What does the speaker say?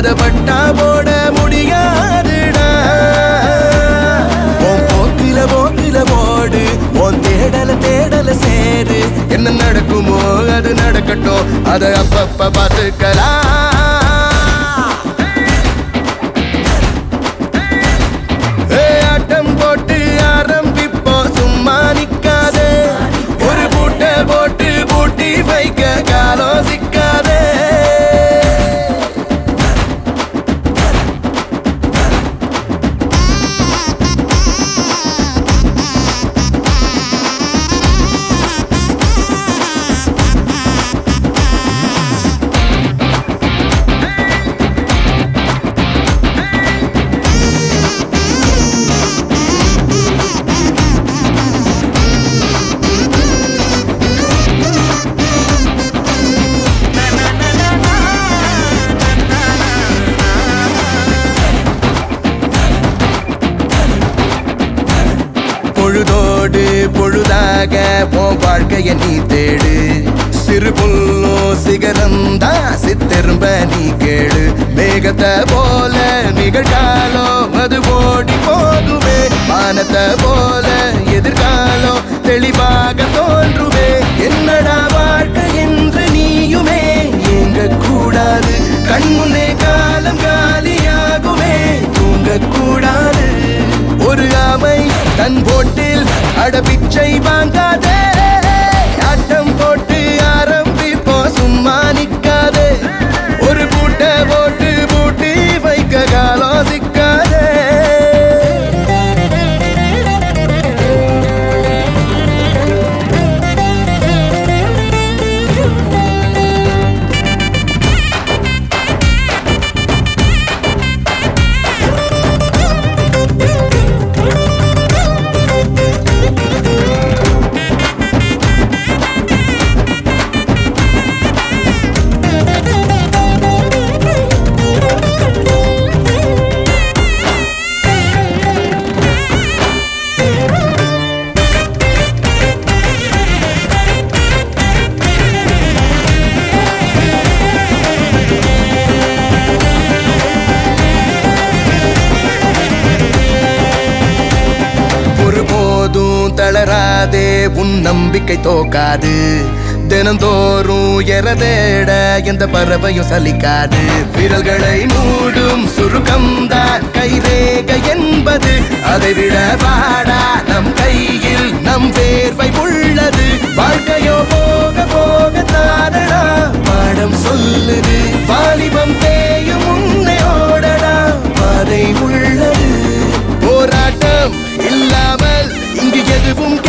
அத பட்டா போட முடியாதுடா உன் போக்கில போக்கில போடு உன் தேடல சேரு என்ன நடக்குமோ அது நடக்கட்டும் அத அப்பப்ப பார்த்துக்கலாம் ஆட்டம் போட்டு ஆரம்பிப்போ சும்மா நிக்காதே ஒரு பூட்டை போட்டு பூட்டி வைக்க காலம் சிக்காதே பொழுதோடு பொழுதாக உன் வாழ்க்கைய நீ தேடு சிறு புல்லும் சிகரந்தா சித்திரும்ப நீ கேடு மேகத்தை போல நிகழ்காலம் அது ஓடி போகுமே வானத்தை போல எதிர்காலம் தெளிவாக தோன்றுமே என்னடா வாழ்க்கை என்று நீயுமே எங்க கூடாது கண்முன்னே காலம் காலியாகுமே தூங்க கூடாது ஒரு ஆமை தன் போட்டில் அடபிச்சை வாங்காதே ஆட்டம் போட்டு ஆரம்பிப்போ சும்மா நிக்காதே ஒரு பூட்டை போட்டு பூட்டி வைக்க காலம் சிக்காதே தளராதே உன் நம்பிக்கை தோக்காது தினந்தோறும் எரதேட எந்த பறவையும் சலிக்காது விரல்களை மூடும் சுருக்கம்தான் கைரேகை என்பது அதைவிட வாடா நம் கையில் நம் வேர்வை உள்ளது வாழ்க்கையோ போக போக தானடா பாடம் சொல்லுது வாலிபம் தேயும் முன்னே ஓடடா பாதை உள்ளது போராட்டம் இல்லாமல் இங்கு எதுவும்